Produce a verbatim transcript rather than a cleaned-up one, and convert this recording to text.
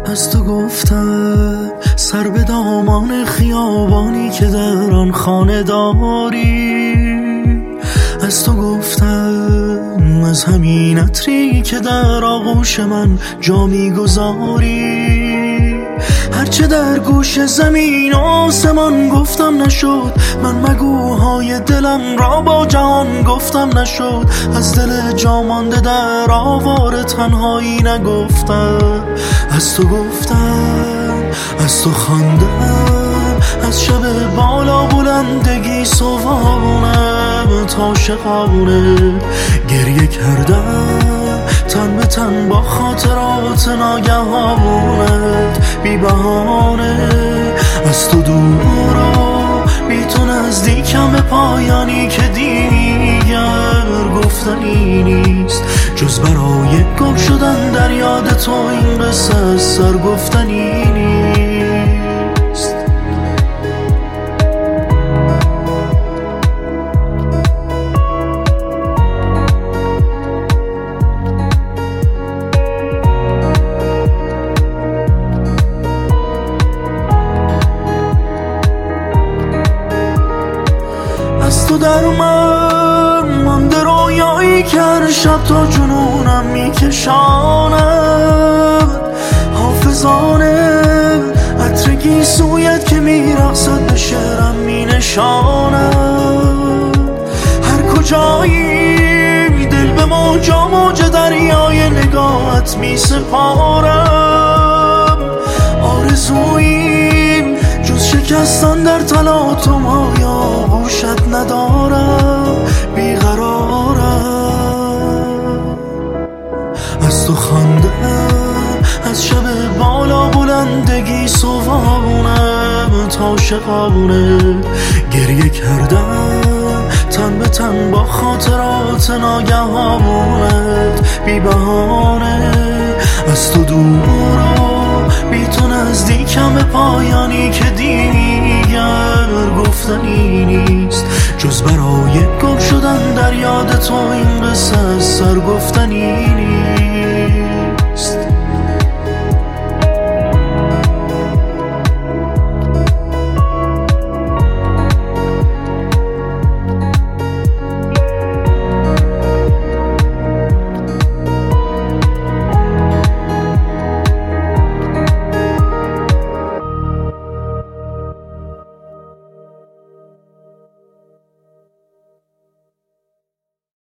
از تو گفتم سر به دامان خیابانی که در آن خانه داری. از تو گفتم از همین عطری که در آغوش من جا میگذاری. هرچه در گوش زمین آسمان گفتم نشد، من مگوهای دلم را با جهان گفتم نشد. از دل جا مانده در آوار تنهایی نگفتم. از تو گفتم، از تو خواندم، از شب بالا بلندگی صبحانم تا شقانه گریه کردم تن به تن با خاطرات ناگهانت بی بهانه. از تو دور و بی تو نزدیکم به پایانی که دیگر گفتنی نیست، جز برای گم شدن در یاد تو این قصه از سر گفتنی نیست. از تو در من مانده رویایی که هر شب تا جنونم میکشانم. حافظانه عطر گیسویت که میرقصد به شعرم مینشانم. هر کجایی دل به موجا موج دریای نگاهت میسپارم. آرزوییم جز شکستن در تلاطم های آغوشت ندارم، بیقرارم. از تو خواندم، از شب بالا بلندگی صبحانم تا شقانه گریه کردم تن به تن با خاطرات ناگهانت بی بهانه. از تو دور و بی تو نزدیکم به پایانی که دیگر گفتنی نیست، جز برای گم شدن در یاد تو این قصه از سر گفتنی نیست.